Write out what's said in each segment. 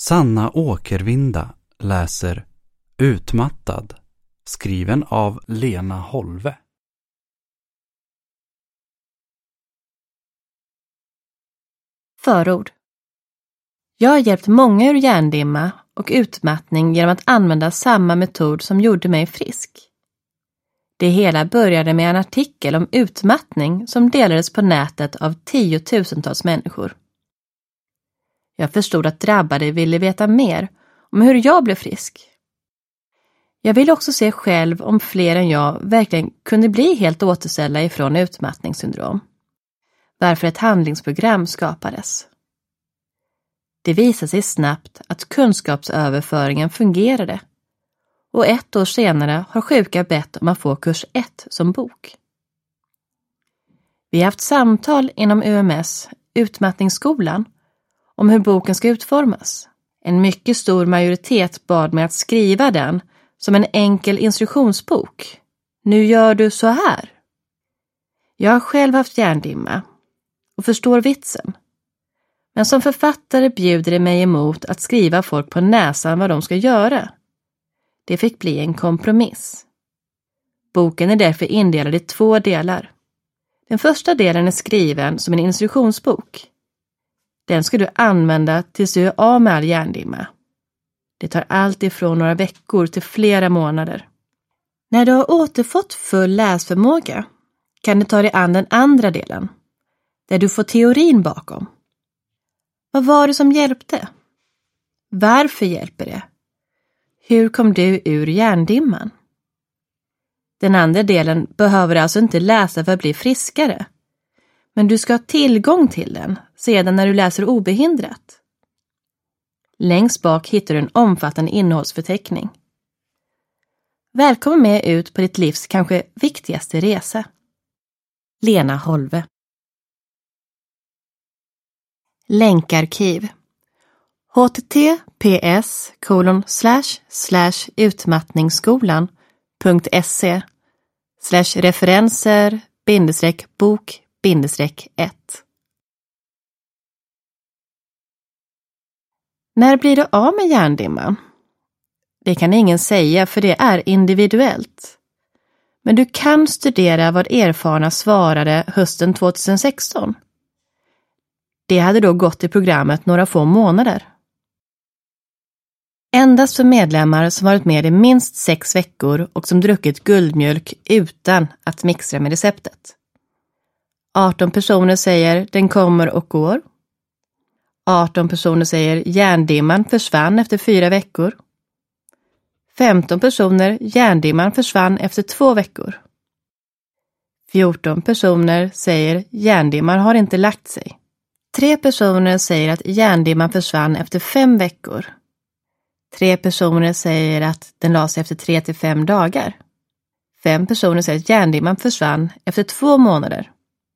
Sanna Åkervinda läser Utmattad, skriven av Lena Holve. Förord. Jag har hjälpt många ur hjärndimma och utmattning genom att använda samma metod som gjorde mig frisk. Det hela började med en artikel om utmattning som delades på nätet av 10 000-tals människor. Jag förstod att drabbade ville veta mer om hur jag blev frisk. Jag ville också se själv om fler än jag verkligen kunde bli helt återställda ifrån utmattningssyndrom. Varför ett handlingsprogram skapades. Det visade sig snabbt att kunskapsöverföringen fungerade. Och 1 år senare har sjuka bett om att få kurs 1 som bok. Vi har haft samtal inom UMS, Utmattningsskolan, om hur boken ska utformas. En mycket stor majoritet bad mig att skriva den som en enkel instruktionsbok. Nu gör du så här. Jag har själv haft hjärndimma och förstår vitsen. Men som författare bjuder det mig emot att skriva folk på näsan vad de ska göra. Det fick bli en kompromiss. Boken är därför indelad i 2 delar. Den första delen är skriven som en instruktionsbok. Den ska du använda tills du är av med all hjärndimma. Det tar allt ifrån några veckor till flera månader. När du har återfått full läsförmåga kan du ta dig an den andra delen, där du får teorin bakom. Vad var det som hjälpte? Varför hjälper det? Hur kom du ur hjärndimman? Den andra delen behöver du alltså inte läsa för att bli friskare. Men du ska ha tillgång till den sedan när du läser obehindrat. Längst bak hittar du en omfattande innehållsförteckning. Välkommen med ut på ditt livs kanske viktigaste resa. Lena Holve. Länkarkiv. https://utmattningsskolan.se/referenser-bok-1. När blir du av med hjärndimman? Det kan ingen säga för det är individuellt. Men du kan studera vad erfarna svarade hösten 2016. Det hade då gått i programmet några få månader. Endast för medlemmar som varit med i minst 6 veckor och som druckit guldmjölk utan att mixtra med receptet. 18 personer säger den kommer och går. 18 personer säger hjärndimman försvann efter 4 veckor. 15 personer hjärndimman försvann efter 2 veckor. 14 personer säger hjärndimman har inte lagt sig. 3 personer säger att hjärndimman försvann efter 5 veckor. 3 personer säger att den la sig efter 3 till 5 dagar. 5 personer säger att hjärndimman försvann efter 2 månader.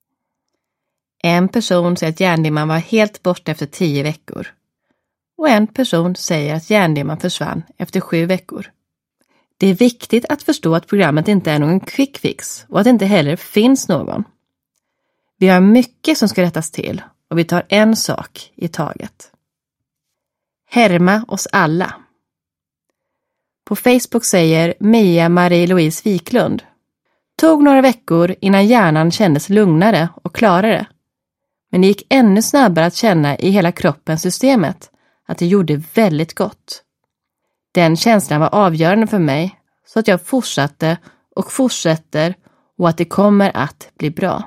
1 person säger att hjärndimman var helt borta efter 10 veckor. Och 1 person säger att hjärndimman försvann efter 7 veckor. Det är viktigt att förstå att programmet inte är någon quick fix och att det inte heller finns någon. Vi har mycket som ska rättas till och vi tar en sak i taget. Härma oss alla. På Facebook säger Mia Marie-Louise Wiklund: tog några veckor innan hjärnan kändes lugnare och klarare. Men det gick ännu snabbare att känna i hela kroppen systemet att det gjorde väldigt gott. Den känslan var avgörande för mig så att jag fortsatte och fortsätter och att det kommer att bli bra.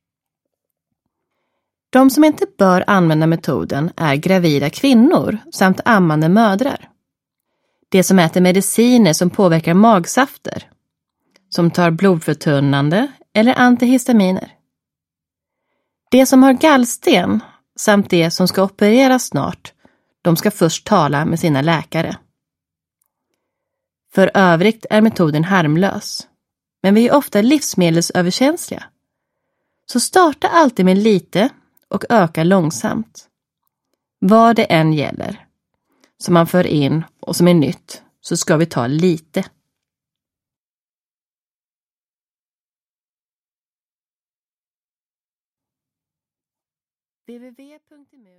De som inte bör använda metoden är gravida kvinnor samt ammande mödrar. De som äter mediciner som påverkar magsafter, som tar blodförtunnande eller antihistaminer. De som har gallsten samt de som ska opereras snart, de ska först tala med sina läkare. För övrigt är metoden harmlös, men vi är ofta livsmedelsöverkänsliga. Så starta alltid med lite och öka långsamt. Vad det än gäller, som man för in och som är nytt, så ska vi ta lite. www.mu